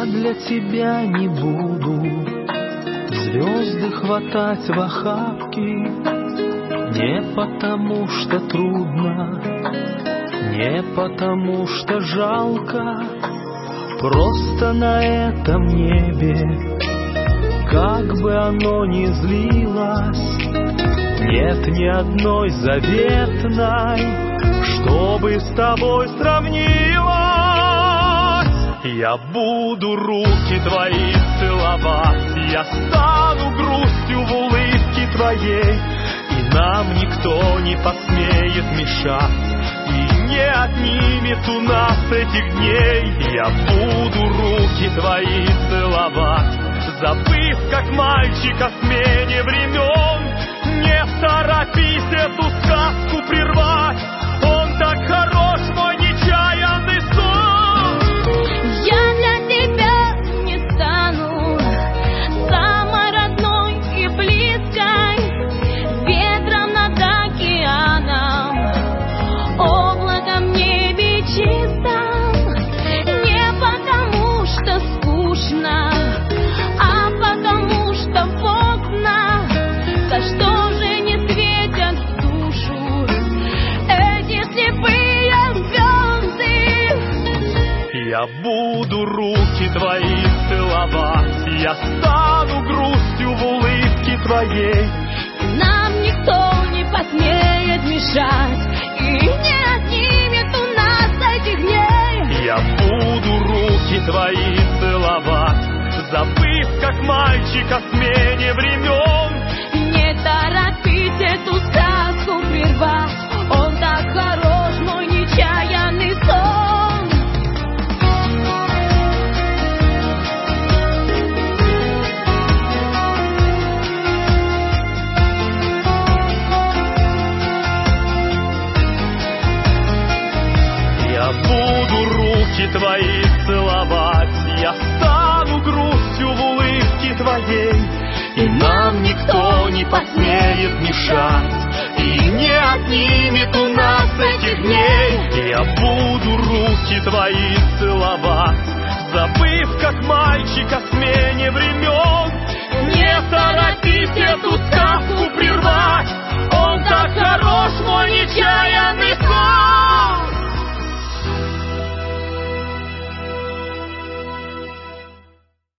Я для тебя не буду звезды хватать в охапки, не потому что трудно, не потому что жалко, просто на этом небе, как бы оно ни злилось, нет ни одной заветной, чтобы с тобой сравнилась. Я буду руки твои целовать, я стану грустью в улыбке твоей, и нам никто не посмеет мешать, и не отнимет у нас этих дней. Я буду руки твои целовать, забыв, как мальчик, о смене времен. Не торопись эту сказку прервать, он так хорош, мой нечаянный сон. Я для тебя не стану самой родной и близкой, ветром над океаном, облаком в небе чистом. Не потому что скучно, а потому что в окна, за что же не светят в душу эти слепые звезды. Я буду руки твои целовать, я стану грустью в улыбке твоей, Нам никто не посмеет мешать, и не отнимет у нас этих дней. я буду руки твои целовать, забыв, как мальчик, о смене времен. Не торопись эту сказку прервать, он так хорош, мой нечаянный сон. Я буду руки твои целовать, я стану грустью в улыбке твоей, и нам никто не посмеет мешать, и не отнимет у нас этих дней. Я буду руки твои целовать, забыв, как мальчик, о смене времен.